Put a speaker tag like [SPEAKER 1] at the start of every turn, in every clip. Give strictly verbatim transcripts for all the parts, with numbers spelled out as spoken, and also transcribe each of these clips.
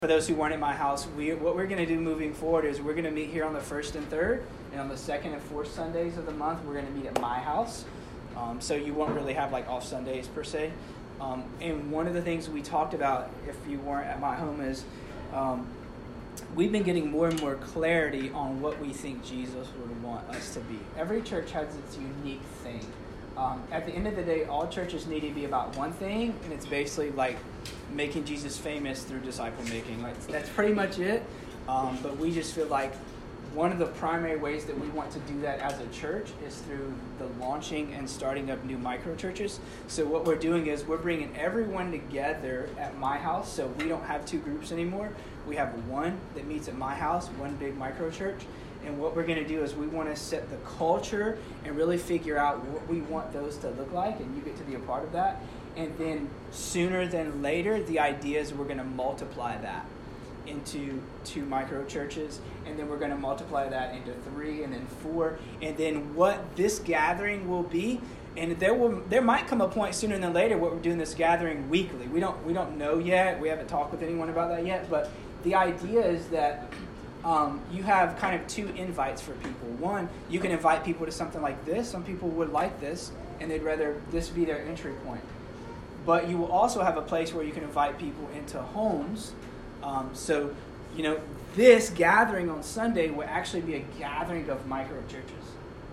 [SPEAKER 1] For those who weren't at my house, we what we're going to do moving forward is we're going to meet here on the first and third, and on the second and fourth Sundays of the month, we're going to meet at my house. Um, so you won't really have like off Sundays per se. Um, and one of the things we talked about, if you weren't at my home, is um, we've been getting more and more clarity on what we think Jesus would want us to be. Every church has its unique thing. Um, at the end of the day, all churches need to be about one thing, and it's basically like making Jesus famous through disciple making. Like that's pretty much it. Um, but we just feel like one of the primary ways that we want to do that as a church is through the launching and starting of new micro churches. So what we're doing is we're bringing everyone together at my house. So we don't have two groups anymore. We have one that meets at my house, one big micro church. And what we're going to do is we want to set the culture and really figure out what we want those to look like, and you get to be a part of that. And then sooner than later, the idea is we're going to multiply that into two micro churches, and then we're going to multiply that into three and then four. And then what this gathering will be, and there will there might come a point sooner than later where we're doing this gathering weekly. We don't we don't know yet. We haven't talked with anyone about that yet, but the idea is that Um, you have kind of two invites for people. One, you can invite people to something like this. Some people would like this, and they'd rather this be their entry point. But you will also have a place where you can invite people into homes. Um, so, you know, this gathering on Sunday will actually be a gathering of micro churches.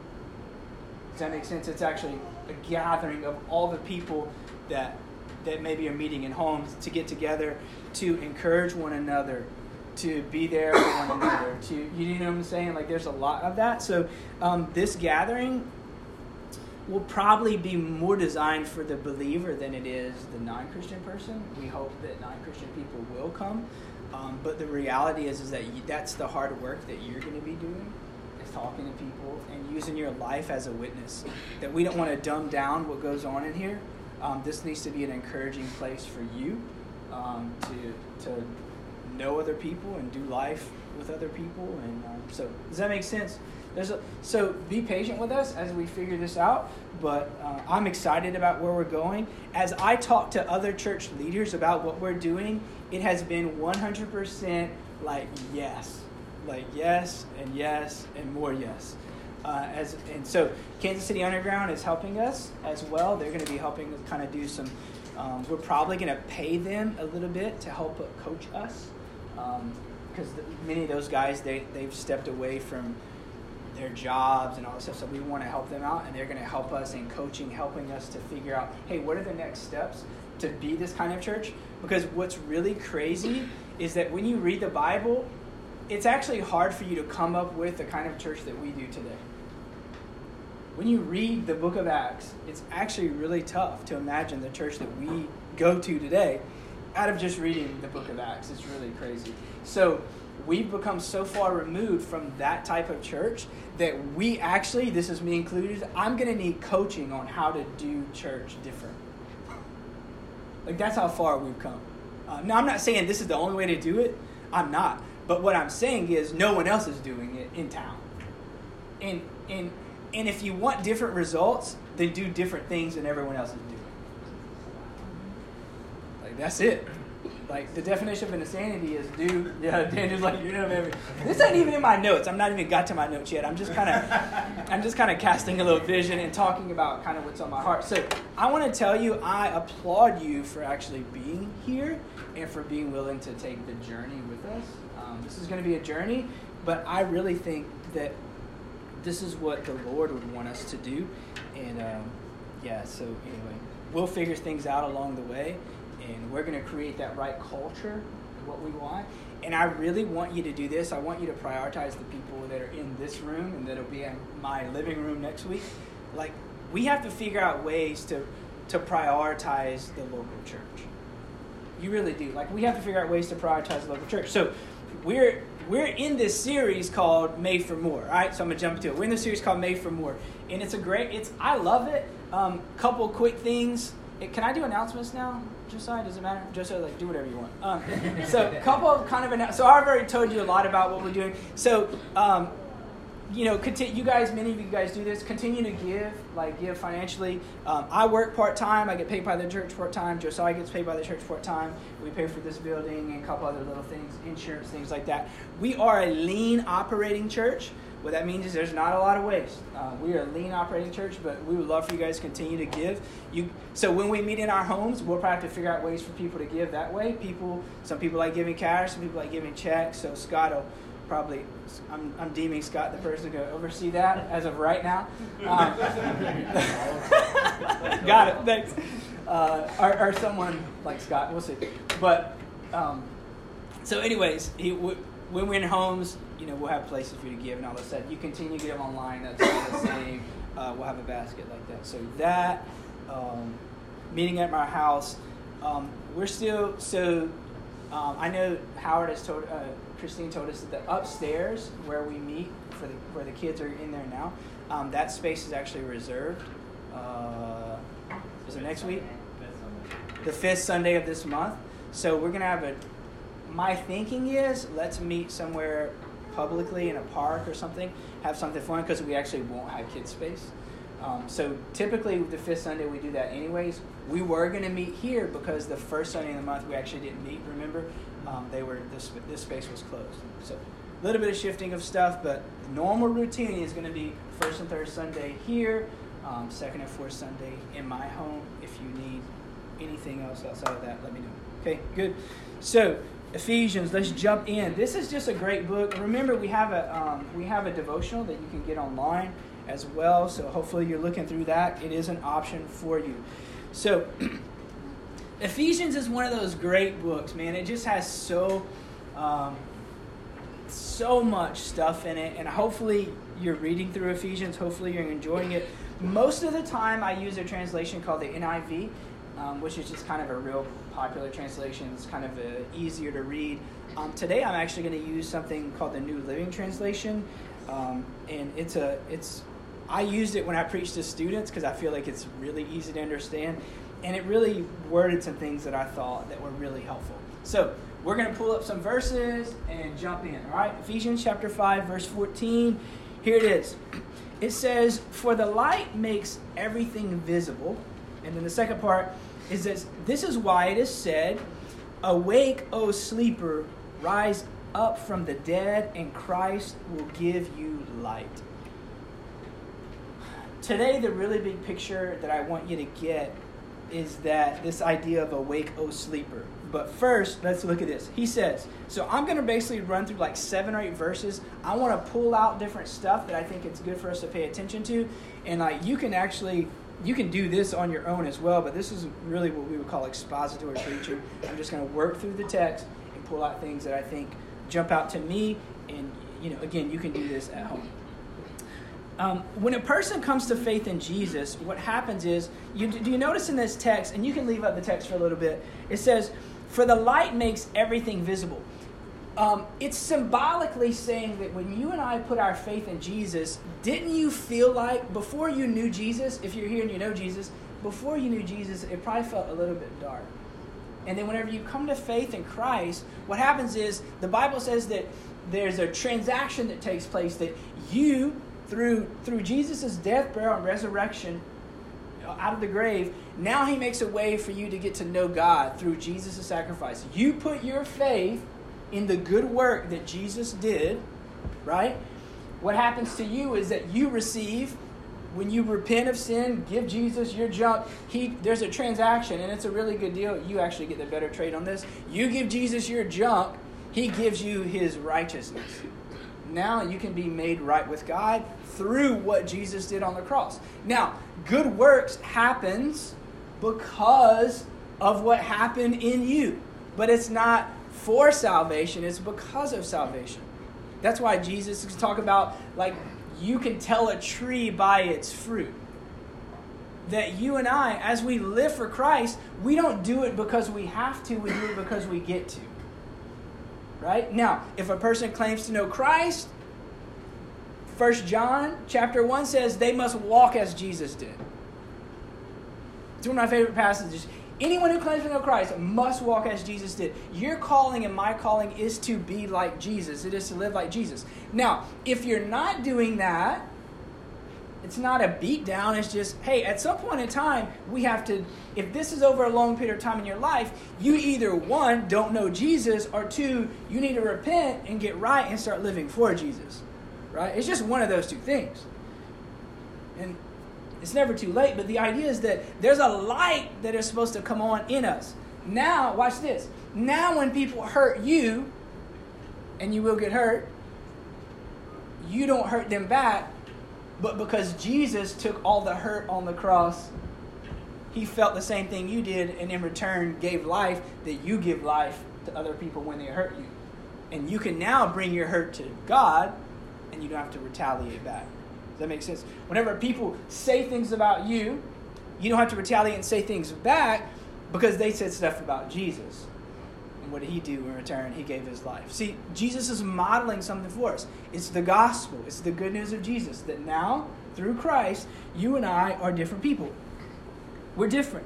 [SPEAKER 1] Does that make sense? It's actually a gathering of all the people that that maybe are meeting in homes to get together to encourage one another, to be there for one another, to, you know what I'm saying? Like, there's a lot of that. So um, this gathering will probably be more designed for the believer than it is the non-Christian person. We hope that non-Christian people will come. Um, but the reality is, is that you, that's the hard work that you're going to be doing, is talking to people and using your life as a witness. That we don't want to dumb down what goes on in here. Um, this needs to be an encouraging place for you um, to to know other people and do life with other people. And um, so does that make sense? There's a, so be patient with us as we figure this out, but uh, I'm excited about where we're going. As I talk to other church leaders about what we're doing, it has been one hundred percent like yes, like yes and yes and more yes. Uh, as and so Kansas City Underground is helping us as well. They're going to be helping us kind of do some, um, we're probably going to pay them a little bit to help coach us. Because um, many of those guys, they, they've stepped away from their jobs and all this stuff, so we want to help them out, and they're going to help us in coaching, helping us to figure out, hey, what are the next steps to be this kind of church? Because what's really crazy is that when you read the Bible, it's actually hard for you to come up with the kind of church that we do today. When you read the book of Acts, it's actually really tough to imagine the church that we go to today. Out of just reading the book of Acts, it's really crazy. So we've become so far removed from that type of church that we actually, this is me included, I'm going to need coaching on how to do church different. Like, that's how far we've come. Uh, now, I'm not saying this is the only way to do it. I'm not. But what I'm saying is no one else is doing it in town. And, and, and if you want different results, then do different things than everyone else is doing. That's it. Like, the definition of insanity is do, yeah, Daniel's like, you know, maybe. This ain't even in my notes. I'm not even got to my notes yet. I'm just kind of, I'm just kind of casting a little vision and talking about kind of what's on my heart. So I want to tell you, I applaud you for actually being here and for being willing to take the journey with us. Um, this is going to be a journey, but I really think that this is what the Lord would want us to do. And um, yeah, so anyway, we'll figure things out along the way. And we're going to create that right culture of what we want. And I really want you to do this. I want you to prioritize the people that are in this room and that will be in my living room next week. Like, we have to figure out ways to, to prioritize the local church. You really do. Like, we have to figure out ways to prioritize the local church. So we're we're in this series called Made for More. All right, so I'm going to jump into it. We're in this series called Made for More. And it's a great, it's I love it. Um, couple quick things. It, can I do announcements now? Josiah, does it matter? Josiah, like, do whatever you want. Um, so, a couple of kind of announcements. So, I've already told you a lot about what we're doing. So, um, you know, continue, you guys, many of you guys do this. Continue to give, like give financially. Um, I work part time. I get paid by the church part time. Josiah gets paid by the church part time. We pay for this building and a couple other little things, insurance, things like that. We are a lean operating church. What that means is there's not a lot of waste. Uh, we are a lean operating church, but we would love for you guys to continue to give. You so when we meet in our homes, we'll probably have to figure out ways for people to give that way. People, some people like giving cash, some people like giving checks. So Scott will probably, I'm, I'm deeming Scott the person to oversee that as of right now. Um, got it, thanks. Uh, or, or someone like Scott, we'll see. But, um, so anyways, he, w- when we're in homes, you know, we'll have places for you to give and all that stuff. You continue to give online, that's all the same. Uh, we'll have a basket like that. So that, um, meeting at my house, um, we're still, so um, I know Howard has told, uh, Christine told us that the upstairs where we meet, for the, where the kids are in there now, um, that space is actually reserved. Uh, is it next week? The fifth Sunday of this month. So we're going to have a, my thinking is, let's meet somewhere publicly in a park or something, have something fun, because we actually won't have kids space. Um, so typically the fifth Sunday we do that anyways. We were going to meet here because the first Sunday in the month we actually didn't meet, remember? Um, they were this this space was closed. So a little bit of shifting of stuff, but the normal routine is going to be first and third Sunday here, um, second and fourth Sunday in my home. If you need anything else outside of that, let me know. Okay, good. So Ephesians, let's jump in. This is just a great book. Remember, we have a um, we have a devotional that you can get online as well. So hopefully you're looking through that. It is an option for you. So Ephesians is one of those great books, man. It just has so um, so much stuff in it, and hopefully you're reading through Ephesians. Hopefully you're enjoying it. Most of the time, I use a translation called the N I V, um, which is just kind of a real popular translation. It's kind of a, easier to read. Um, today, I'm actually going to use something called the New Living Translation, um, and it's a it's. I used it when I preached to students because I feel like it's really easy to understand. And it really worded some things that I thought that were really helpful. So we're going to pull up some verses and jump in. All right, Ephesians chapter five, verse fourteen. Here it is. It says, "For the light makes everything visible." And then the second part is this, "This is why it is said, 'Awake, O sleeper, rise up from the dead, and Christ will give you light.'" Today, the really big picture that I want you to get is that this idea of awake, O sleeper. But first, let's look at this. He says, so I'm going to basically run through like seven or eight verses. I want to pull out different stuff that I think it's good for us to pay attention to. And like you can actually, you can do this on your own as well, but this is really what we would call expository preaching. I'm just going to work through the text and pull out things that I think jump out to me. And, you know, again, you can do this at home. Um, when a person comes to faith in Jesus, what happens is, you, do you notice in this text, and you can leave out the text for a little bit, it says, "For the light makes everything visible." Um, it's symbolically saying that when you and I put our faith in Jesus, didn't you feel like, before you knew Jesus, if you're here and you know Jesus, before you knew Jesus, it probably felt a little bit dark. And then whenever you come to faith in Christ, what happens is, the Bible says that there's a transaction that takes place that you, Through through Jesus' death, burial, and resurrection out of the grave, now he makes a way for you to get to know God through Jesus' sacrifice. You put your faith in the good work that Jesus did, right? What happens to you is that you receive, when you repent of sin, give Jesus your junk, he, there's a transaction, and it's a really good deal. You actually get the better trade on this. You give Jesus your junk, he gives you his righteousness. Now you can be made right with God through what Jesus did on the cross. Now, good works happens because of what happened in you. But it's not for salvation, it's because of salvation. That's why Jesus talk about, like, you can tell a tree by its fruit. That you and I, as we live for Christ, we don't do it because we have to, we do it because we get to. Right? Now, if a person claims to know Christ, First John chapter one says they must walk as Jesus did. It's one of my favorite passages. Anyone who claims to know Christ must walk as Jesus did. Your calling and my calling is to be like Jesus. It is to live like Jesus. Now, if you're not doing that, it's not a beat down. It's just, hey, at some point in time, we have to, if this is over a long period of time in your life, you either, one, don't know Jesus, or two, you need to repent and get right and start living for Jesus. Right? It's just one of those two things. And it's never too late, but the idea is that there's a light that is supposed to come on in us. Now, watch this. Now when people hurt you, and you will get hurt, you don't hurt them back, but because Jesus took all the hurt on the cross, he felt the same thing you did, and in return gave life, that you give life to other people when they hurt you. And you can now bring your hurt to God, and you don't have to retaliate back. Does that make sense? Whenever people say things about you, you don't have to retaliate and say things back because they said stuff about Jesus. And what did he do in return? He gave his life. See, Jesus is modeling something for us. It's the gospel. It's the good news of Jesus. That now, through Christ, you and I are different people. We're different.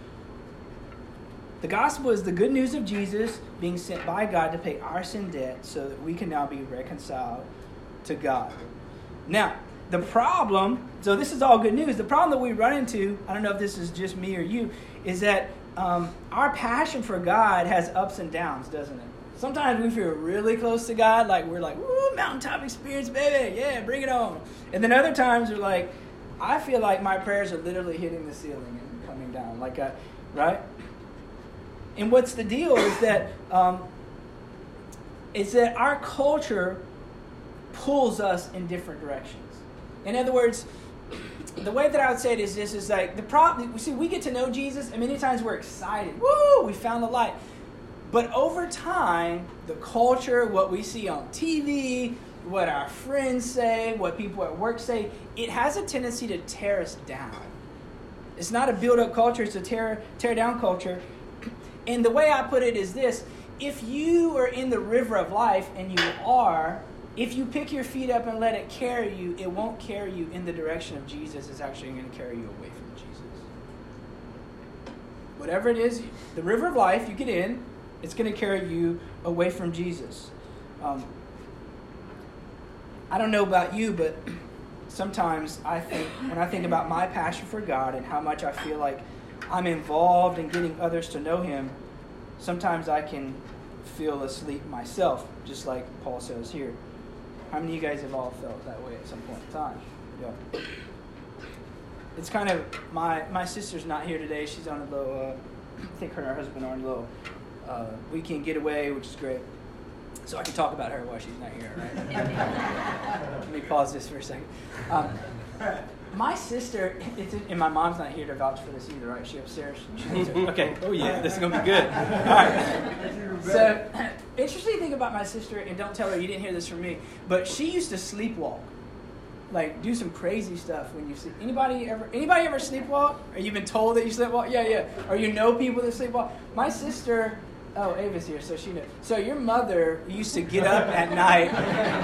[SPEAKER 1] The gospel is the good news of Jesus being sent by God to pay our sin debt so that we can now be reconciled to God. Now, the problem, so this is all good news. The problem that we run into, I don't know if this is just me or you, is that um, our passion for God has ups and downs, doesn't it? Sometimes we feel really close to God, like we're like, woo, mountaintop experience, baby, yeah, bring it on. And then other times we're like, I feel like my prayers are literally hitting the ceiling and coming down, like I, right? And what's the deal is that um, is that our culture pulls us in different directions. In other words, the way that I would say it is this, is like the problem, see, we get to know Jesus and many times we're excited. Woo, we found the light. But over time, the culture, what we see on T V, what our friends say, what people at work say, it has a tendency to tear us down. It's not a build-up culture, it's a tear, tear down culture. And the way I put it is this, if you are in the river of life, and you are, if you pick your feet up and let it carry you, it won't carry you in the direction of Jesus. It's actually going to carry you away from Jesus. Whatever it is, the river of life, you get in, it's going to carry you away from Jesus. Um, I don't know about you, but sometimes I think, when I think about my passion for God and how much I feel like I'm involved in getting others to know Him, sometimes I can feel asleep myself, just like Paul says here. How many of you guys have all felt that way at some point in time? Yeah. It's kind of, my my sister's not here today. She's on a little, uh, I think her and her husband are on a little uh, weekend getaway, which is great. So I can talk about her while she's not here, right? Let me pause this for a second. Um, my sister, it's, and my mom's not here to vouch for this either, right? Is she upstairs? She needs her. Okay. Oh yeah, this is gonna be good. All right. So, interesting thing about my sister, and don't tell her you didn't hear this from me, but she used to sleepwalk, like do some crazy stuff when you sleep. Anybody ever? Anybody ever sleepwalk? Or you been told that you sleepwalk? Yeah, yeah. Or you know people that sleepwalk? My sister. Oh, Ava's here, so she knows. So your mother used to get up at night.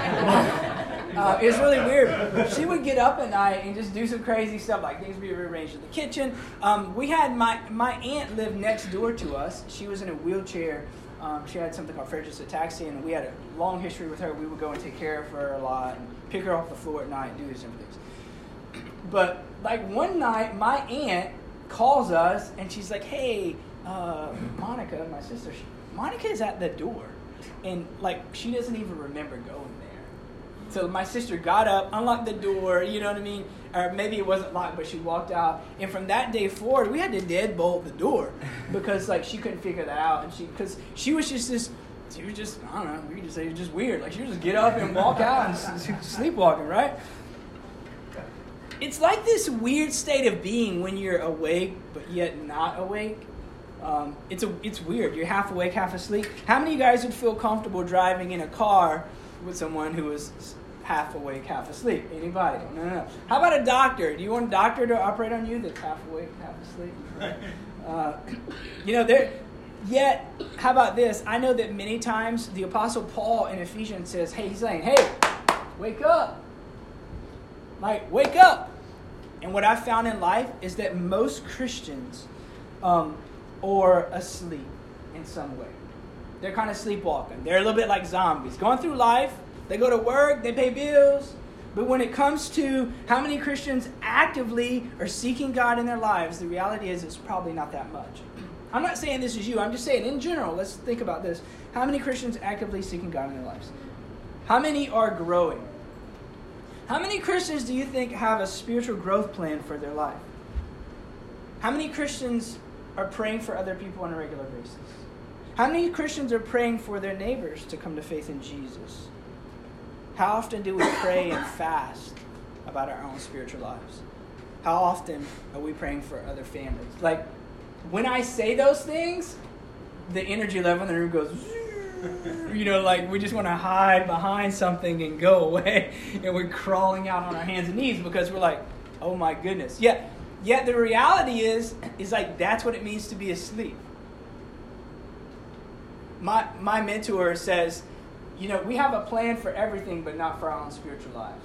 [SPEAKER 1] Uh, it was really weird. She would get up at night and just do some crazy stuff, like things would be rearranged in the kitchen. Um, we had my my aunt lived next door to us. She was in a wheelchair. Um, she had something called Frederick's ataxia, and we had a long history with her. We would go and take care of her a lot, and pick her off the floor at night, and do these different things. But like one night, my aunt calls us, and she's like, "Hey, uh, Monica, my sister, she, Monica is at the door," and like she doesn't even remember going there. So my sister got up, unlocked the door, you know what I mean? Or maybe it wasn't locked, but she walked out. And from that day forward, we had to deadbolt the door because like she couldn't figure that out. And she, because she was just this, she was just, I don't know, we could just say it was just weird. Like she would just get up and walk out and s- sleepwalking, right? It's like this weird state of being when you're awake, but yet not awake. Um, it's a, it's weird. You're half awake, half asleep. How many of you guys would feel comfortable driving in a car with someone who is half awake, half asleep? Anybody? No, no, no. How about a doctor? Do you want a doctor to operate on you that's half awake, half asleep? Uh, you know, there. Yet, how about this? I know that many times the Apostle Paul in Ephesians says, "Hey, he's saying, hey, wake up, like wake up." And what I found in life is that most Christians, um, or asleep in some way. They're kind of sleepwalking. They're a little bit like zombies, going through life. They go to work, they pay bills. But when it comes to how many Christians actively are seeking God in their lives, the reality is it's probably not that much. I'm not saying this is you. I'm just saying in general, let's think about this. How many Christians actively seeking God in their lives? How many are growing? How many Christians do you think have a spiritual growth plan for their life? How many Christians are praying for other people on a regular basis? How many Christians are praying for their neighbors to come to faith in Jesus? How often do we pray and fast about our own spiritual lives? How often are we praying for other families? Like, when I say those things, the energy level in the room goes, you know, like we just want to hide behind something and go away. And we're crawling out on our hands and knees because we're like, oh my goodness. Yet, yet the reality is, is like that's what it means to be asleep. My my mentor says, you know, we have a plan for everything, but not for our own spiritual lives.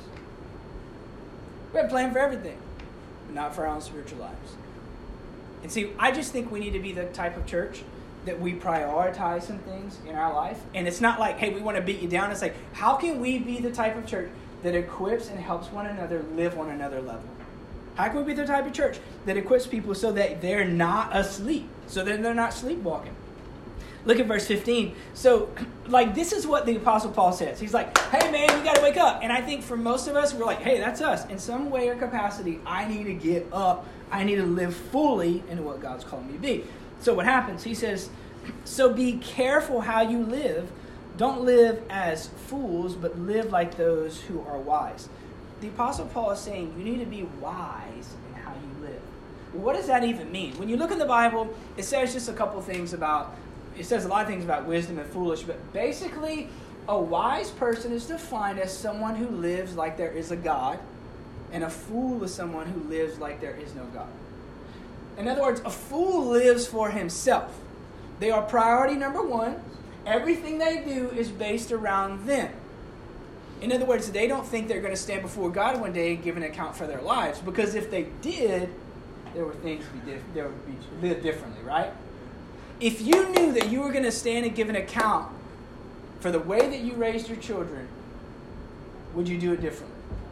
[SPEAKER 1] We have a plan for everything, but not for our own spiritual lives. And see, I just think we need to be the type of church that we prioritize some things in our life. And it's not like, hey, we want to beat you down. It's like, how can we be the type of church that equips and helps one another live on another level? How can we be the type of church that equips people so that they're not asleep, so that they're not sleepwalking? Look at verse fifteen. So, like, this is what the Apostle Paul says. He's like, hey, man, you got to wake up. And I think for most of us, we're like, hey, that's us. In some way or capacity, I need to get up. I need to live fully into what God's calling me to be. So what happens? He says, so be careful how you live. Don't live as fools, but live like those who are wise. The Apostle Paul is saying you need to be wise in how you live. Well, what does that even mean? When you look in the Bible, it says just a couple things about, it says a lot of things about wisdom and foolish, but basically a wise person is defined as someone who lives like there is a God, and a fool is someone who lives like there is no God. In other words, a fool lives for himself. They are priority number one. Everything they do is based around them. In other words, they don't think they're going to stand before God one day and give an account for their lives. Because if they did, there were things to be diff- there would be lived differently, right? If you knew that you were going to stand and give an account for the way that you raised your children, would you do it differently?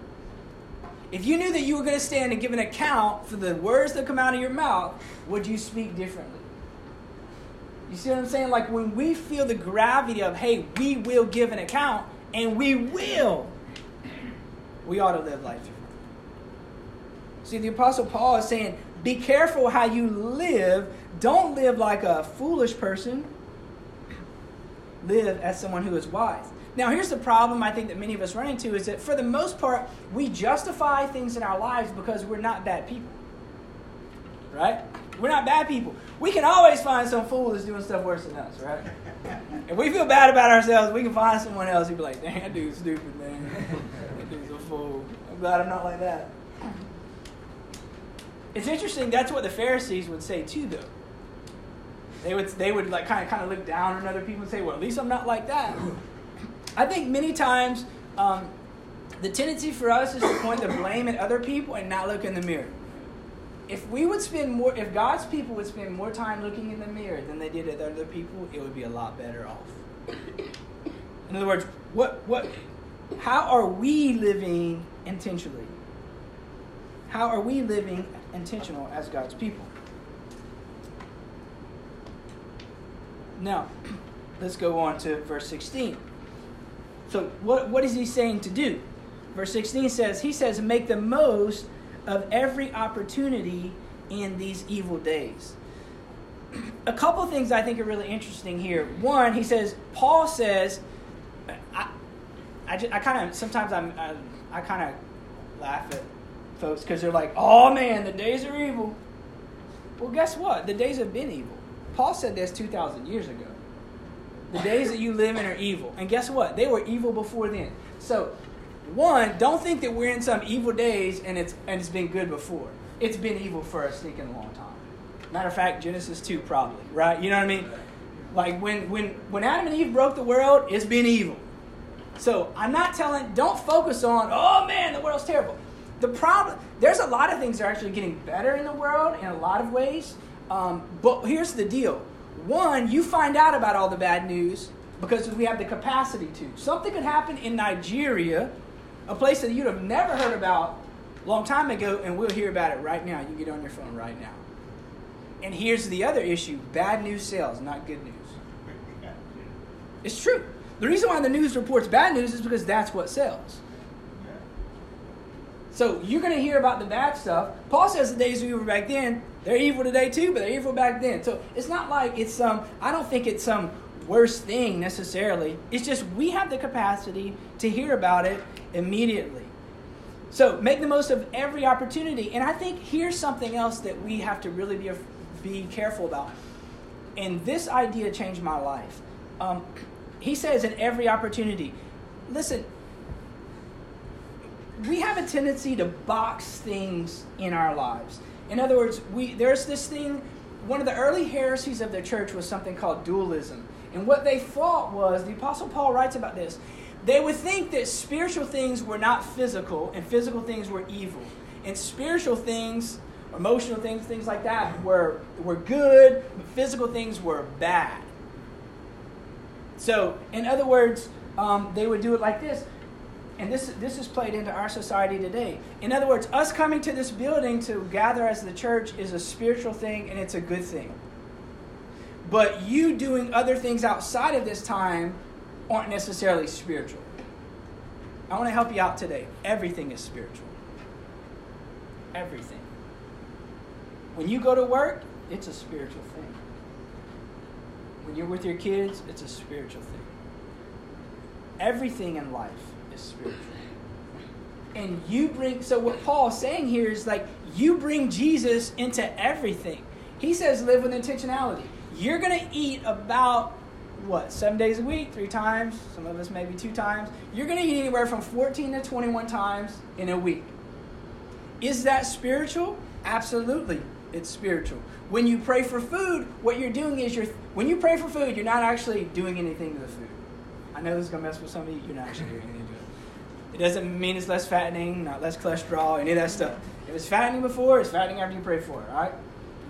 [SPEAKER 1] If you knew that you were going to stand and give an account for the words that come out of your mouth, would you speak differently? You see what I'm saying? Like when we feel the gravity of, hey, we will give an account, and we will, we ought to live life differently. See, the Apostle Paul is saying, be careful how you live. Don't live like a foolish person. Live as someone who is wise. Now, here's the problem I think that many of us run into is that for the most part, we justify things in our lives because we're not bad people. Right? We're not bad people. We can always find some fool that's doing stuff worse than us, right? If we feel bad about ourselves, we can find someone else who'd be like, dang, that dude's stupid, man. That dude's a fool. I'm glad I'm not like that. It's interesting, that's what the Pharisees would say too, though. They would they would like kind of kind of look down on other people and say, well, at least I'm not like that. I think many times um, the tendency for us is to point the blame at other people and not look in the mirror. If we would spend more, if God's people would spend more time looking in the mirror than they did at other people, it would be a lot better off. In other words, what what, how are we living intentionally? How are we living intentional as God's people? Now, let's go on to verse sixteen. So what, what is he saying to do? Verse sixteen says, he says, make the most of every opportunity in these evil days. A couple of things I think are really interesting here. One, he says, Paul says, I, I, just, I kind of, sometimes I'm, I, I kind of laugh at folks because they're like, oh man, the days are evil. Well, guess what? The days have been evil. Paul said this two thousand years ago. The days that you live in are evil. And guess what? They were evil before then. So, one, don't think that we're in some evil days and it's and it's been good before. It's been evil for a stinking long time. Matter of fact, Genesis two probably, right? You know what I mean? Like when when when Adam and Eve broke the world, it's been evil. So I'm not telling, don't focus on, oh man, the world's terrible. The problem, there's a lot of things that are actually getting better in the world in a lot of ways. Um, but here's the deal. One, you find out about all the bad news because we have the capacity to. Something could happen in Nigeria, a place that you'd have never heard about a long time ago, and we'll hear about it right now. You can get on your phone right now. And here's the other issue. Bad news sells, not good news. It's true. The reason why the news reports bad news is because that's what sells. So you're going to hear about the bad stuff. Paul says the days we were back then, they're evil today too, but they're evil back then. So it's not like it's some, I don't think it's some worse thing necessarily. It's just we have the capacity to hear about it immediately. So make the most of every opportunity. And I think here's something else that we have to really be, be careful about. And this idea changed my life. Um, he says in every opportunity. Listen, we have a tendency to box things in our lives. In other words, we there's this thing, one of the early heresies of the church was something called dualism. And what they thought was, the Apostle Paul writes about this, they would think that spiritual things were not physical and physical things were evil. And spiritual things, emotional things, things like that were, were good, but physical things were bad. So, in other words, um, they would do it like this. And this this is played into our society today. In other words, us coming to this building to gather as the church is a spiritual thing and it's a good thing. But you doing other things outside of this time aren't necessarily spiritual. I want to help you out today. Everything is spiritual. Everything. When you go to work, it's a spiritual thing. When you're with your kids, it's a spiritual thing. Everything in life is spiritual. And you bring, so what Paul's saying here is like, you bring Jesus into everything. He says live with intentionality. You're going to eat about, what, seven days a week, three times, some of us maybe two times. You're going to eat anywhere from fourteen to twenty-one times in a week. Is that spiritual? Absolutely, it's spiritual. When you pray for food, what you're doing is you're, when you pray for food, you're not actually doing anything to the food. I know this is going to mess with some of you. You're not actually doing anything to it. It doesn't mean it's less fattening, not less cholesterol, any of that stuff. If it's fattening before, it's fattening after you pray for it, all right?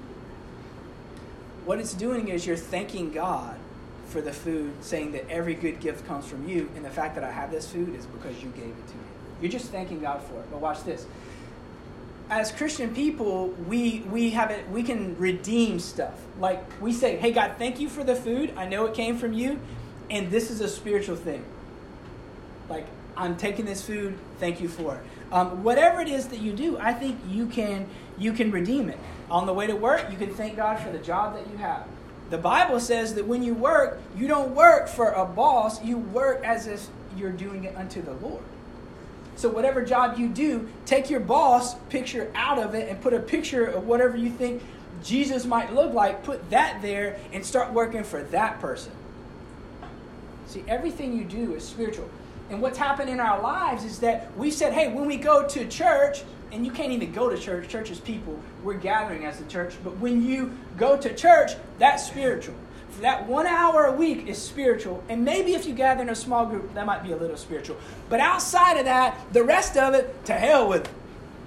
[SPEAKER 1] What it's doing is you're thanking God for the food, saying that every good gift comes from you, and the fact that I have this food is because you gave it to me. You're just thanking God for it. But watch this. As Christian people, we we have it. We can redeem stuff. Like we say, "Hey God, thank you for the food. I know it came from you, and this is a spiritual thing. Like I'm taking this food. Thank you for it." Um, whatever it is that you do, I think you can you can redeem it. On the way to work, you can thank God for the job that you have. The Bible says that when you work, you don't work for a boss. You work as if you're doing it unto the Lord. So whatever job you do, take your boss picture out of it and put a picture of whatever you think Jesus might look like. Put that there and start working for that person. See, everything you do is spiritual. And what's happened in our lives is that we said, hey, when we go to church, and you can't even go to church. Church is people. We're gathering as the church. But when you go to church, that's spiritual. For that one hour a week is spiritual. And maybe if you gather in a small group, that might be a little spiritual. But outside of that, the rest of it, to hell with it.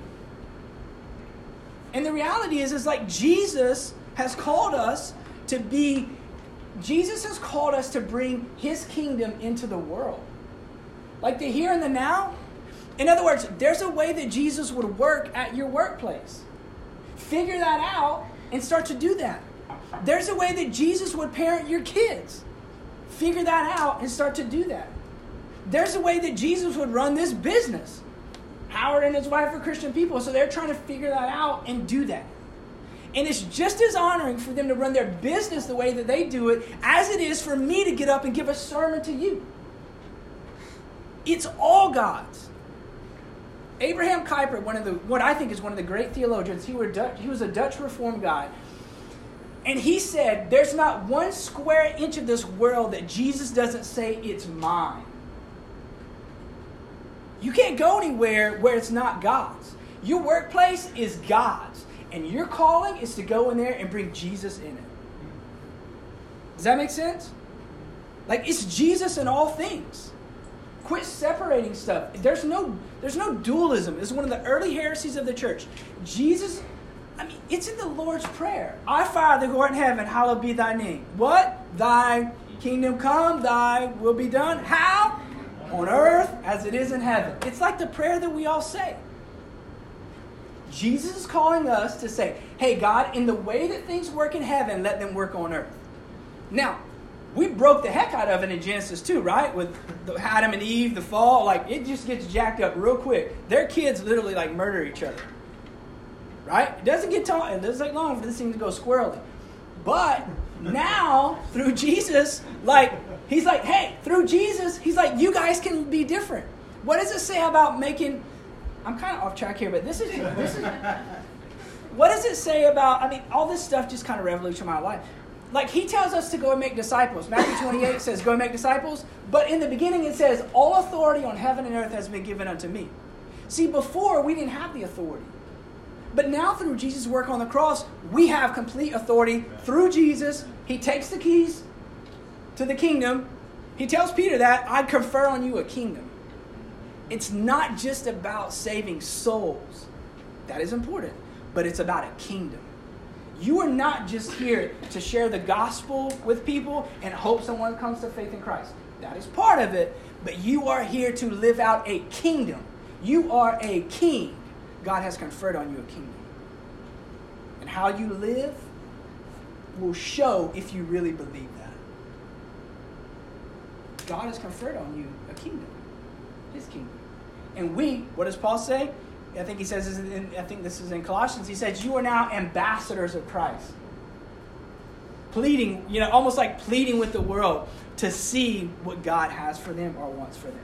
[SPEAKER 1] And the reality is, is like Jesus has called us to be, Jesus has called us to bring his kingdom into the world. Like the here and the now. In other words, there's a way that Jesus would work at your workplace. Figure that out and start to do that. There's a way that Jesus would parent your kids. Figure that out and start to do that. There's a way that Jesus would run this business. Howard and his wife are Christian people, so they're trying to figure that out and do that. And it's just as honoring for them to run their business the way that they do it as it is for me to get up and give a sermon to you. It's all God's. Abraham Kuyper, one of the what I think is one of the great theologians, he, were Dutch, he was a Dutch Reformed guy. And he said, there's not one square inch of this world that Jesus doesn't say it's mine. You can't go anywhere where it's not God's. Your workplace is God's. And your calling is to go in there and bring Jesus in it. Does that make sense? Like, it's Jesus in all things. Quit separating stuff. There's no, there's no dualism. It's one of the early heresies of the church. Jesus, I mean, it's in the Lord's Prayer. Our Father who art in heaven, hallowed be thy name. What? Thy kingdom come, thy will be done. How? On earth as it is in heaven. It's like the prayer that we all say. Jesus is calling us to say, hey, God, in the way that things work in heaven, let them work on earth. Now, we broke the heck out of it in Genesis two, right? With the Adam and Eve, the fall. Like, it just gets jacked up real quick. Their kids literally, like, murder each other. Right? It doesn't get taught. It doesn't take long for this thing to go squirrely. But now, through Jesus, like, he's like, hey, through Jesus, he's like, you guys can be different. What does it say about making... I'm kind of off track here, but this is... this is. What does it say about... I mean, all this stuff just kind of revolutionized my life. Like, he tells us to go and make disciples. Matthew twenty-eight says, go and make disciples. But in the beginning it says, all authority on heaven and earth has been given unto me. See, before, we didn't have the authority. But now through Jesus' work on the cross, we have complete authority through Jesus. He takes the keys to the kingdom. He tells Peter that, I confer on you a kingdom. It's not just about saving souls. That is important. But it's about a kingdom. You are not just here to share the gospel with people and hope someone comes to faith in Christ. That is part of it. But you are here to live out a kingdom. You are a king. God has conferred on you a kingdom. And how you live will show if you really believe that. God has conferred on you a kingdom. His kingdom. And we, what does Paul say? I think he says this in, I think this is in Colossians. He says, you are now ambassadors of Christ. Pleading, you know, almost like pleading with the world to see what God has for them or wants for them.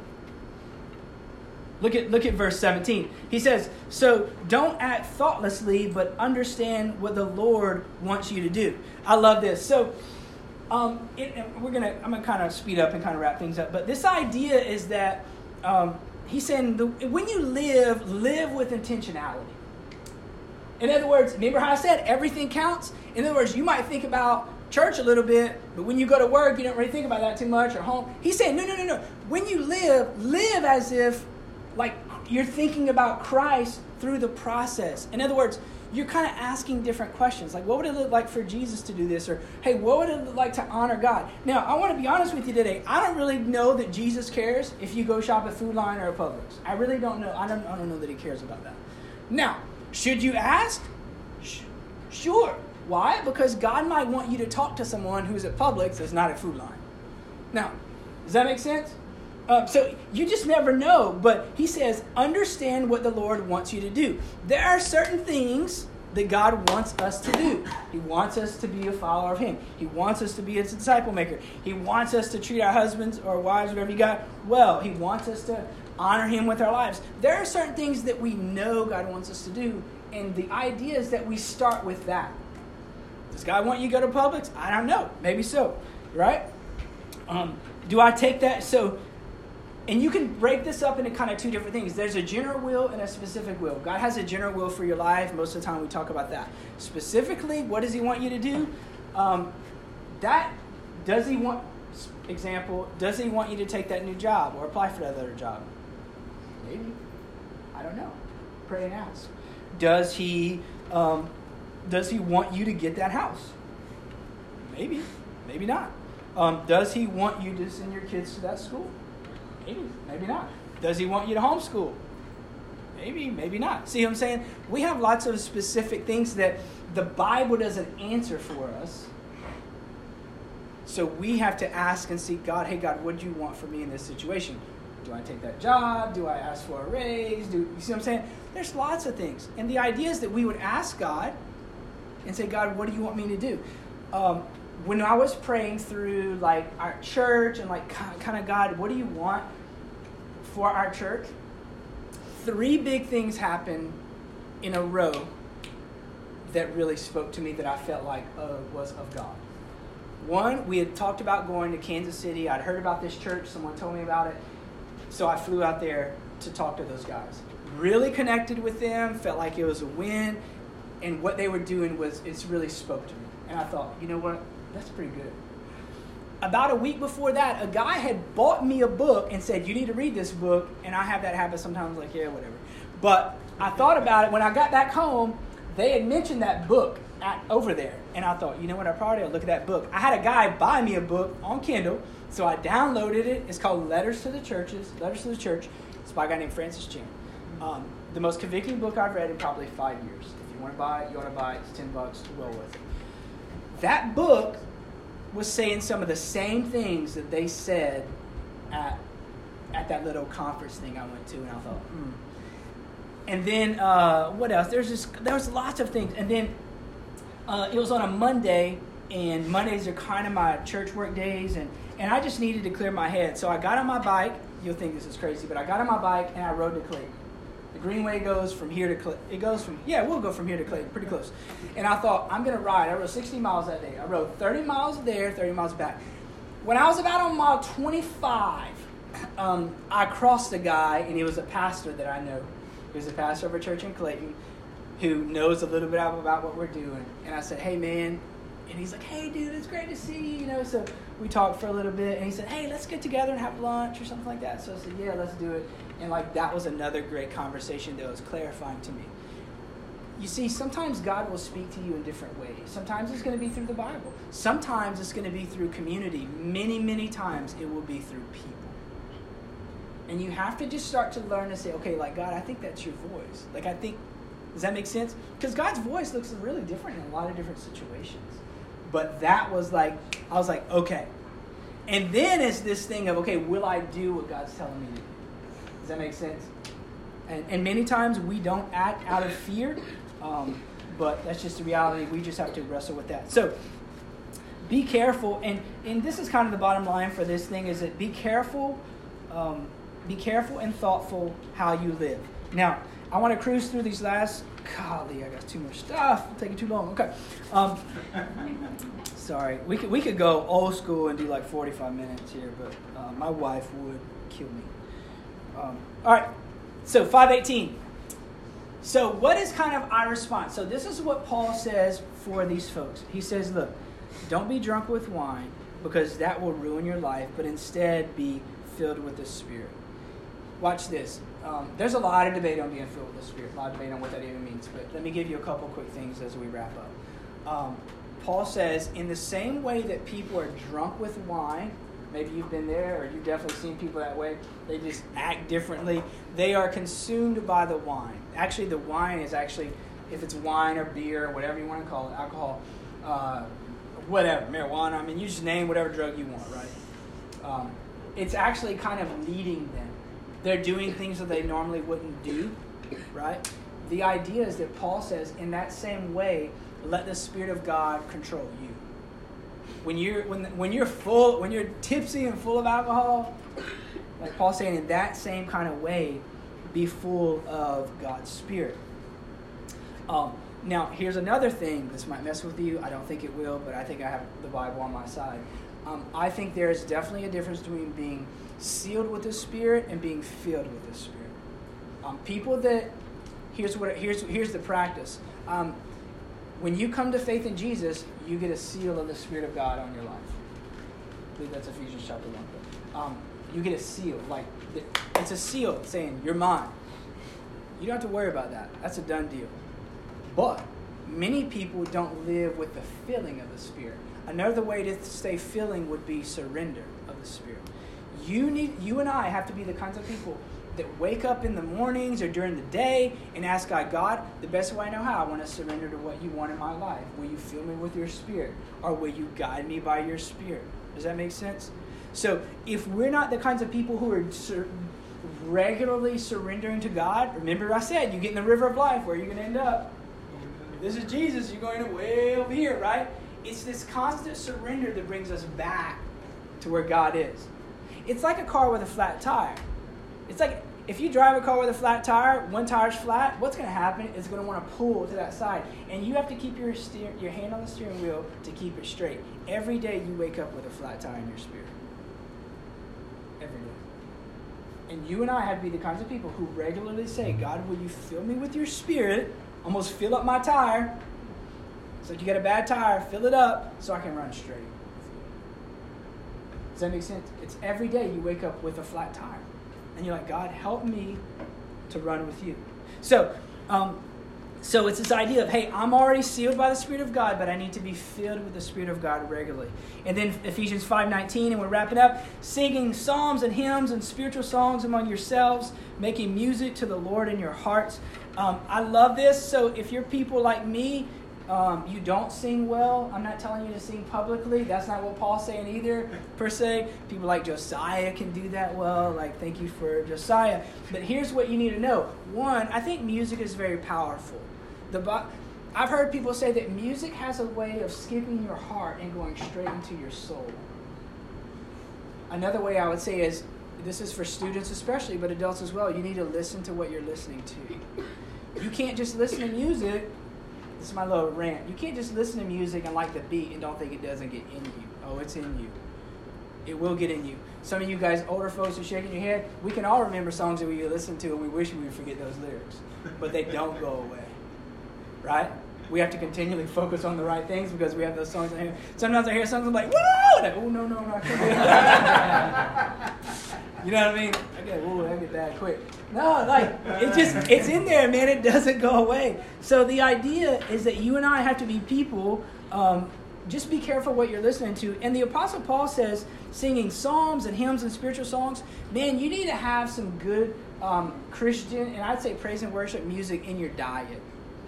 [SPEAKER 1] Look at look at verse seventeen. He says, so don't act thoughtlessly, but understand what the Lord wants you to do. I love this. So um, it, we're gonna I'm gonna kind of speed up and kind of wrap things up. But this idea is that um, he's saying the, when you live, live with intentionality. In other words, remember how I said everything counts? In other words, you might think about church a little bit, but when you go to work, you don't really think about that too much, or home. He's saying, no, no, no, no. When you live, live as if like you're thinking about Christ through the process. In other words, you're kind of asking different questions. Like, what would it look like for Jesus to do this? Or, hey, what would it look like to honor God? Now, I want to be honest with you today. I don't really know that Jesus cares if you go shop at Food Lion or at Publix. I really don't know. I don't, I don't know that he cares about that. Now, should you ask? Sh- sure. Why? Because God might want you to talk to someone who's at Publix that's not at Food Lion. Now, does that make sense? Uh, so you just never know. But he says, understand what the Lord wants you to do. There are certain things that God wants us to do. He wants us to be a follower of him. He wants us to be a disciple maker. He wants us to treat our husbands or wives, whatever you got, well. He wants us to honor him with our lives. There are certain things that we know God wants us to do. And the idea is that we start with that. Does God want you to go to Publix? I don't know. Maybe so. Right? Um, do I take that? So... And you can break this up into kind of two different things. There's a general will and a specific will. God has a general will for your life. Most of the time we talk about that. Specifically, what does he want you to do? Um, that, does he want, example, does he want you to take that new job or apply for that other job? Maybe. I don't know. Pray and ask. Does he, um, does he want you to get that house? Maybe. Maybe not. Um, does he want you to send your kids to that school? Maybe, maybe not. Does he want you to homeschool? Maybe, maybe not. See what I'm saying? We have lots of specific things that the Bible doesn't answer for us. So we have to ask and seek God, hey, God, what do you want for me in this situation? Do I take that job? Do I ask for a raise? Do you see what I'm saying? There's lots of things. And the idea is that we would ask God and say, God, what do you want me to do? Um, when I was praying through like our church and like kind of, God, what do you want for our church? Three big things happened in a row that really spoke to me that I felt like uh, was of God. One, we had talked about going to Kansas City. I'd heard about this church. Someone told me about it. So I flew out there to talk to those guys. Really connected with them. Felt like it was a win. And what they were doing was, it's really spoke to me. And I thought, you know what? That's pretty good. About a week before that, a guy had bought me a book and said, you need to read this book. And I have that habit sometimes, like, yeah, whatever. But I thought about it. When I got back home, they had mentioned that book at, over there. And I thought, you know what, I probably ought to look at that book. I had a guy buy me a book on Kindle, so I downloaded it. It's called Letters to the Churches, Letters to the Church. It's by a guy named Francis Chan. Um, the most convicting book I've read in probably five years. If you want to buy it, you want to buy it. It's ten bucks, well worth it. That book was saying some of the same things that they said at at that little conference thing I went to, and I thought, hmm. And then uh, what else? There's just there was lots of things, and then uh, it was on a Monday, and Mondays are kind of my church work days, and and I just needed to clear my head, so I got on my bike. You'll think this is crazy, but I got on my bike and I rode to Clayton. The Greenway goes from here to Clayton. It goes from yeah, we'll go from here to Clayton, pretty close. And I thought I'm gonna ride. I rode sixty miles that day. I rode thirty miles there, thirty miles back. When I was about on mile twenty-five. Um, I crossed a guy, and he was a pastor that I know. He was a pastor of a church in Clayton who knows a little bit about what we're doing. And I said, hey, man. And he's like, hey, dude, it's great to see you. You know, so we talked for a little bit. And he said, hey, let's get together and have lunch or something like that. So I said, yeah, let's do it. And, like, that was another great conversation that was clarifying to me. You see, sometimes God will speak to you in different ways. Sometimes it's going to be through the Bible. Sometimes it's going to be through community. Many, many times it will be through people. And you have to just start to learn to say, okay, like, God, I think that's your voice. Like, I think, does that make sense? Because God's voice looks really different in a lot of different situations. But that was like, I was like, okay. And then it's this thing of, okay, will I do what God's telling me to do? Does that make sense? And, and many times we don't act out of fear, um, but that's just the reality. We just have to wrestle with that. So be careful. And, and this is kind of the bottom line for this thing, is that be careful. Um, Be careful and thoughtful how you live. Now, I want to cruise through these last... Golly, I got too much stuff. I'm taking too long. Okay. Um, sorry. We could we could go old school and do like forty-five minutes here, but uh, my wife would kill me. Um, all right. So, five eighteen. So, what is kind of our response? So, this is what Paul says for these folks. He says, look, don't be drunk with wine, because that will ruin your life, but instead be filled with the Spirit. Watch this. Um, there's a lot of debate on being filled with the Spirit, a lot of debate on what that even means, but let me give you a couple quick things as we wrap up. Um, Paul says, in the same way that people are drunk with wine, maybe you've been there, or you've definitely seen people that way, they just act differently. They are consumed by the wine. Actually, the wine is actually, if it's wine or beer or whatever you want to call it, alcohol, uh, whatever, marijuana, I mean, you just name whatever drug you want, right? Um, it's actually kind of leading them. They're doing things that they normally wouldn't do, right? The idea is that Paul says, in that same way, let the Spirit of God control you. When you're when when you're full, when you're tipsy and full of alcohol, like Paul's saying, in that same kind of way, be full of God's Spirit. Um, now, here's another thing. This might mess with you. I don't think it will, but I think I have the Bible on my side. Um, I think there is definitely a difference between being sealed with the Spirit and being filled with the Spirit. Um, people that, here's what here's here's the practice. Um, when you come to faith in Jesus, you get a seal of the Spirit of God on your life. I believe that's Ephesians chapter one. Um, you get a seal, like it's a seal saying you're mine. You don't have to worry about that. That's a done deal. But many people don't live with the filling of the Spirit. Another way to stay filling would be surrender of the Spirit. You need, you and I have to be the kinds of people that wake up in the mornings or during the day and ask God, God, the best way I know how, I want to surrender to what you want in my life. Will you fill me with your Spirit? Or will you guide me by your Spirit? Does that make sense? So if we're not the kinds of people who are sur- regularly surrendering to God, remember I said, you get in the river of life, where are you going to end up? If this is Jesus, you're going to way over here, right? It's this constant surrender that brings us back to where God is. It's like a car with a flat tire. It's like if you drive a car with a flat tire, one tire's flat, what's going to happen is it's going to want to pull to that side. And you have to keep your steer, your hand on the steering wheel to keep it straight. Every day you wake up with a flat tire in your spirit. Every day. And you and I have to be the kinds of people who regularly say, God, will you fill me with your Spirit? Almost fill up my tire. So if you got a bad tire, fill it up so I can run straight. Does that make sense? It's every day you wake up with a flat tire. And you're like, God, help me to run with you. So, um, So it's this idea of, hey, I'm already sealed by the Spirit of God, but I need to be filled with the Spirit of God regularly. And then Ephesians five nineteen, and we're wrapping up, singing psalms and hymns and spiritual songs among yourselves, making music to the Lord in your hearts. Um, I love this. So if you're people like me, um, you don't sing well. I'm not telling you to sing publicly. That's not what Paul's saying either, per se. People like Josiah can do that well. Like, thank you for Josiah. But here's what you need to know. One, I think music is very powerful. The I've heard people say that music has a way of skipping your heart and going straight into your soul. Another way I would say is, this is for students especially, but adults as well, you need to listen to what you're listening to. You can't just listen to music. This is my little rant. You can't just listen to music and like the beat and don't think it doesn't get in you. Oh, it's in you. It will get in you. Some of you guys, older folks, are shaking your head. We can all remember songs that we listen to and we wish we would forget those lyrics. But they don't go away. Right? We have to continually focus on the right things because we have those songs in here. Sometimes I hear songs I'm like, whoa! Like, oh, no, no, no, I can't do that. You know what I mean? I get, ooh, I get that quick. No, like, it just, it's in there, man. It doesn't go away. So the idea is that you and I have to be people, um, just be careful what you're listening to. And the Apostle Paul says, singing psalms and hymns and spiritual songs, man, you need to have some good um, Christian, and I'd say praise and worship music in your diet.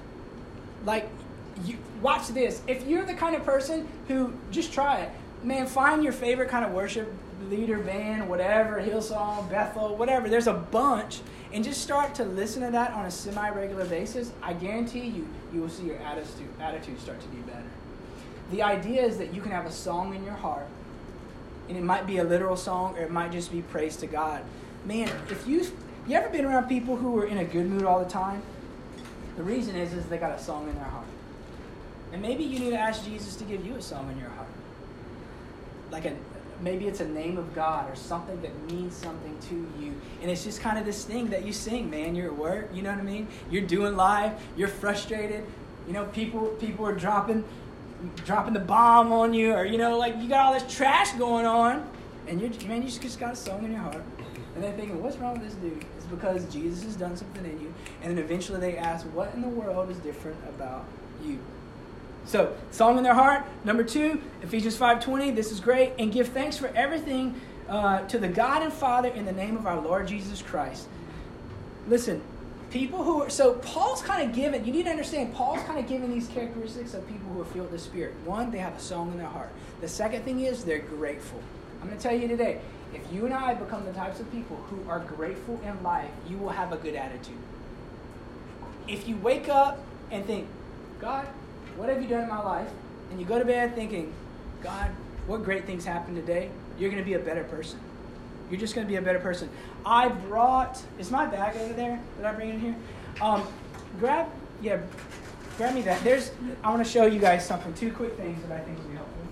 [SPEAKER 1] Like, you, watch this. If you're the kind of person who, just try it. Man, find your favorite kind of worship leader, band, whatever, Hillsong, Bethel, whatever. There's a bunch. And just start to listen to that on a semi-regular basis. I guarantee you, you will see your attitude, attitude start to be better. The idea is that you can have a song in your heart. And it might be a literal song or it might just be praise to God. Man, if you, you ever been around people who are in a good mood all the time? The reason is, is they got a song in their heart. And maybe you need to ask Jesus to give you a song in your heart. Like a, maybe it's a name of God or something that means something to you. And it's just kind of this thing that you sing, man. You're at work, you know what I mean? You're doing live, you're frustrated. You know, people people are dropping dropping the bomb on you, or, you know, like you got all this trash going on. And you're, man, you just, just got a song in your heart. And they're thinking, what's wrong with this dude? It's because Jesus has done something in you. And then eventually they ask, what in the world is different about you? So, song in their heart. Number two, Ephesians five twenty. This is great. And give thanks for everything uh, to the God and Father in the name of our Lord Jesus Christ. Listen, people who are... So, Paul's kind of given... You need to understand, Paul's kind of giving these characteristics of people who are filled with the Spirit. One, they have a song in their heart. The second thing is they're grateful. I'm going to tell you today, if you and I become the types of people who are grateful in life, you will have a good attitude. If you wake up and think, God, what have you done in my life? And you go to bed thinking, God, what great things happened today? You're going to be a better person. You're just going to be a better person. I brought, is my bag over there? Did I bring it in here? Um, grab, yeah, grab me that. There's, I want to show you guys something. Two quick things that I think will be helpful.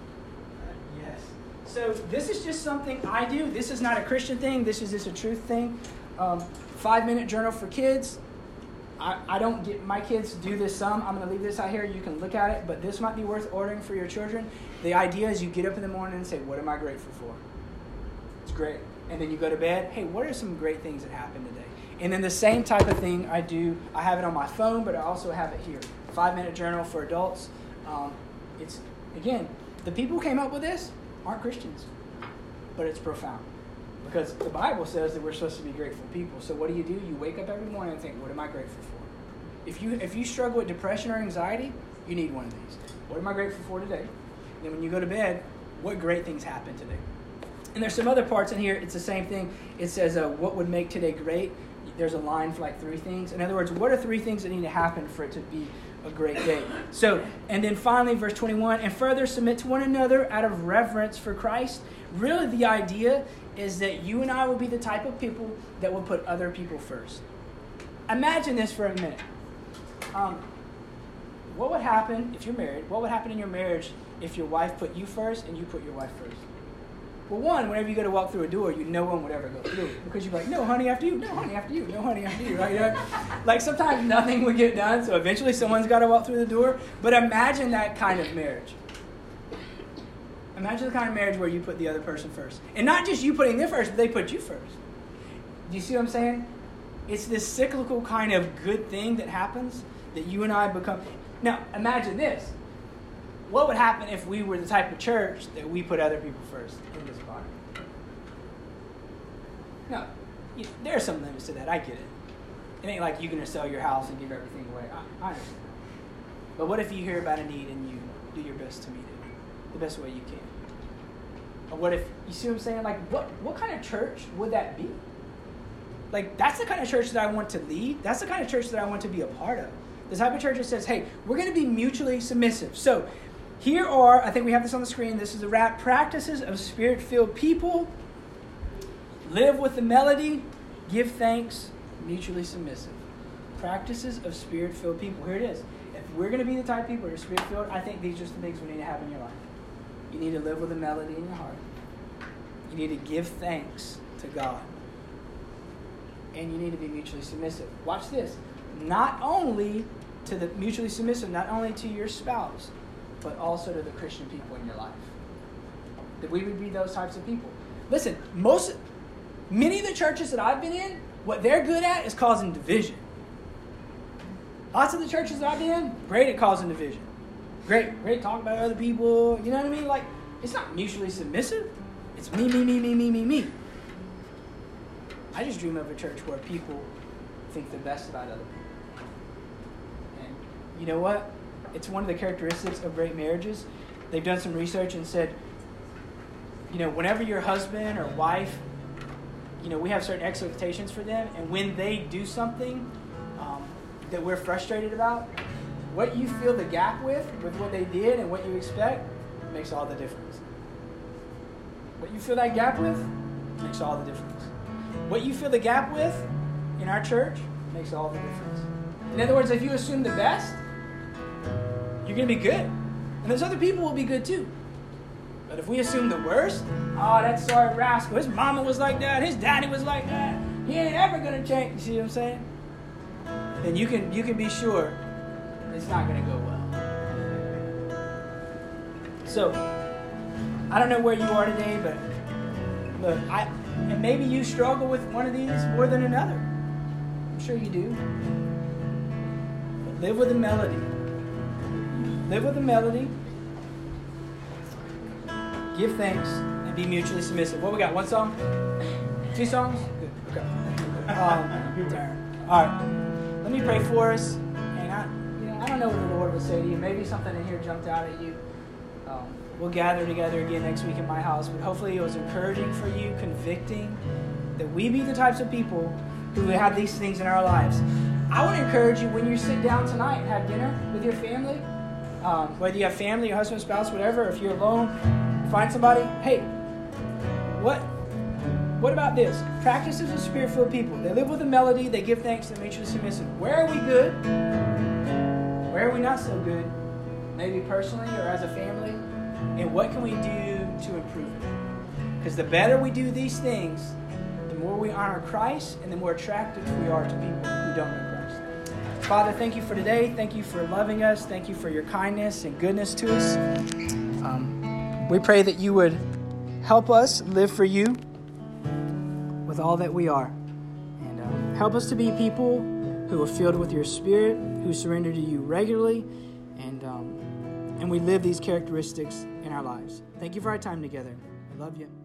[SPEAKER 1] Yes. So this is just something I do. This is not a Christian thing. This is just a truth thing. Um, five-minute journal for kids. I, I don't get, my kids do this some. I'm going to leave this out here. You can look at it, but this might be worth ordering for your children. The idea is you get up in the morning and say, what am I grateful for? It's great. And then you go to bed. Hey, what are some great things that happened today? And then the same type of thing I do. I have it on my phone, but I also have it here. Five-minute journal for adults. Um, it's, again, the people who came up with this aren't Christians, but it's profound. Because the Bible says that we're supposed to be grateful people. So what do you do? You wake up every morning and think, what am I grateful for? If you if you struggle with depression or anxiety, you need one of these. What am I grateful for today? And then when you go to bed, what great things happened today? And there's some other parts in here. It's the same thing. It says, uh, what would make today great? There's a line for like three things. In other words, what are three things that need to happen for it to be a great day? So, and then finally, verse twenty-one, and further submit to one another out of reverence for Christ. Really, the idea is that you and I will be the type of people that will put other people first. Imagine this for a minute. Um, what would happen if you're married? What would happen in your marriage if your wife put you first and you put your wife first? Well, one, whenever you go to walk through a door, you no one would ever go through it because you'd be like, no, honey, after you, no, honey, after you, no, honey, after you, right? You know? Like sometimes nothing would get done, so eventually someone's got to walk through the door. But imagine that kind of marriage. Imagine the kind of marriage where you put the other person first. And not just you putting them first, but they put you first. Do you see what I'm saying? It's this cyclical kind of good thing that happens that you and I become. Now, imagine this. What would happen if we were the type of church that we put other people first in this body? Now, you, there are some limits to that. I get it. It ain't like you're going to sell your house and give everything away. I, I understand. But what if you hear about a need and you do your best to meet it the best way you can? Or what if, you see what I'm saying? Like, what, what kind of church would that be? Like, that's the kind of church that I want to lead. That's the kind of church that I want to be a part of. The type of church that says, hey, we're going to be mutually submissive. So here are, I think we have this on the screen. This is a wrap. Practices of spirit-filled people. Live with the melody. Give thanks. Mutually submissive. Practices of spirit-filled people. Here it is. If we're going to be the type of people that are spirit-filled, I think these are some things we need to have in your life. You need to live with a melody in your heart. You need to give thanks to God. And you need to be mutually submissive. Watch this. Not only to the mutually submissive, not only to your spouse, but also to the Christian people in your life. That we would be those types of people. Listen, most, many of the churches that I've been in, what they're good at is causing division. Lots of the churches that I've been in, great at causing division. Great, great talk about other people. You know what I mean? Like, it's not mutually submissive. It's me, me, me, me, me, me, me. I just dream of a church where people think the best about other people. And you know what? It's one of the characteristics of great marriages. They've done some research and said, you know, whenever your husband or wife, you know, we have certain expectations for them, and when they do something um, that we're frustrated about, what you fill the gap with, with what they did and what you expect, makes all the difference. What you fill that gap with makes all the difference. What you fill the gap with in our church makes all the difference. In other words, if you assume the best, you're going to be good. And those other people will be good too. But if we assume the worst, oh, that sorry rascal, his mama was like that, his daddy was like that, he ain't ever going to change. You see what I'm saying? Then you can, you can be sure it's not going to go well. So, I don't know where you are today, but look, I, and maybe you struggle with one of these more than another. I'm sure you do. But live with a melody. Live with a melody. Give thanks and be mutually submissive. What we got? One song? Two songs? Good. Okay. Um, all right. Let me pray for us. And I, you know, I don't know what the Lord will say to you. Maybe something in here jumped out at you. Um, we'll gather together again next week in my house. But hopefully it was encouraging for you, convicting, that we be the types of people who have these things in our lives. I want to encourage you when you sit down tonight and have dinner with your family, um, whether you have family, your husband, spouse, whatever, if you're alone, find somebody. Hey, what what about this? Practices of spirit-filled people. They live with a melody. They give thanks. They're mutually submissive. Where are we good? Where are we not so good? Maybe personally or as a family. And what can we do to improve it? Because the better we do these things, the more we honor Christ and the more attractive we are to people who don't know Christ. Father, thank you for today. Thank you for loving us. Thank you for your kindness and goodness to us. Um, We pray that you would help us live for you with all that we are. And uh, help us to be people who are filled with your Spirit, who surrender to you regularly, and, um, and we live these characteristics in our lives. Thank you for our time together. I love you.